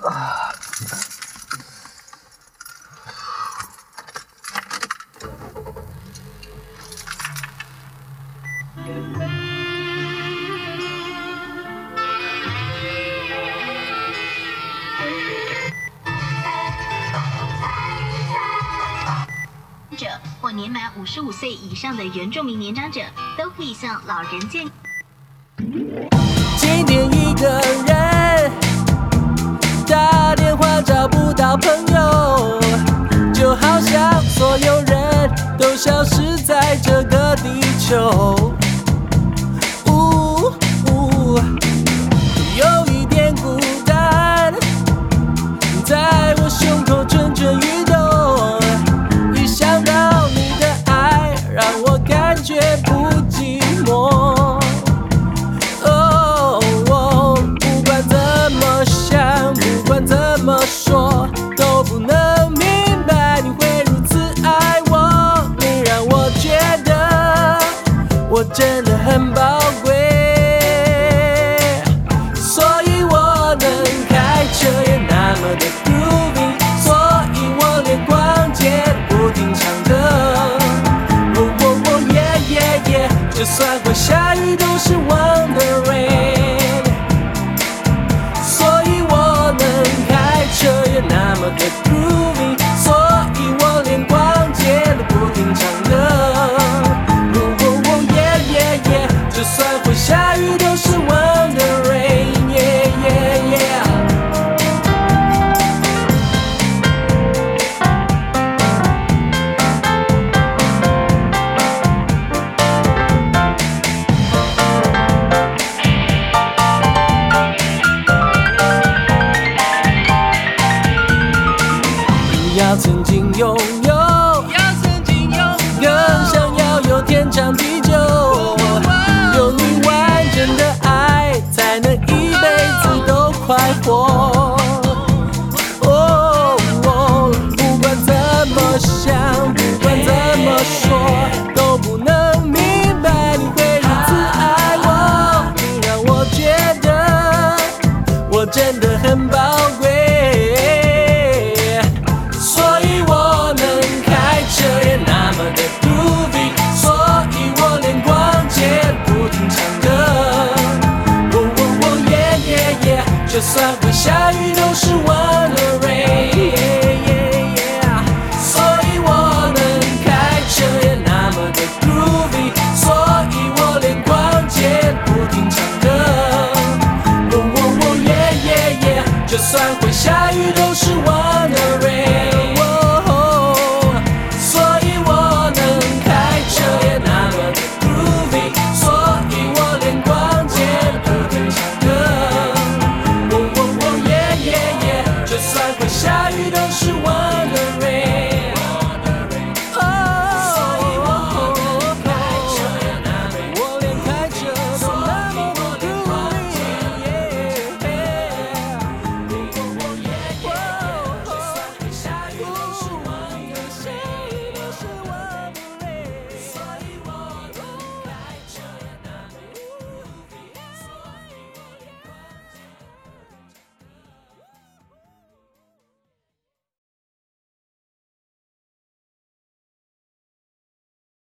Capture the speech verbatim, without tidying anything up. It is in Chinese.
者或年满五十五岁以上的原住民年长者都可以向老人健。 今天一个人打电话找不到朋友，就好像所有人都消失在这个地球。呜呜，有一点孤单，在我胸口蠢蠢欲动。一想到你的爱，让我感觉不寂寞。哦哦，不管怎么想，不管怎么说，都不能明白你会如此爱我。你让我觉得我真的很宝贵，所以我能开车也那么的 groovy， 所以我连逛街不停唱歌。哦哦哦耶耶耶，就算会下雨都是 Wonder Rain， 所以我能开车也那么的 groovy， 所以我连逛街都不停唱歌。哦哦哦耶耶耶，就算会下雨都是 Wonder Rain， 耶耶耶。要曾经拥有，要曾经拥有，更想要有天长地久。有你完整的爱，才能一辈子都快活。哦哦，不管怎么想，不管怎么说，都不能明白你会如此爱我。你让我觉得我真的很宝贵。就算会下雨都是 Wonder Rain， 所以我能开车也那么的 groovy， 所以我连逛街不停唱歌。哦哦哦耶耶耶，就算会下雨都是 Wonder Rain。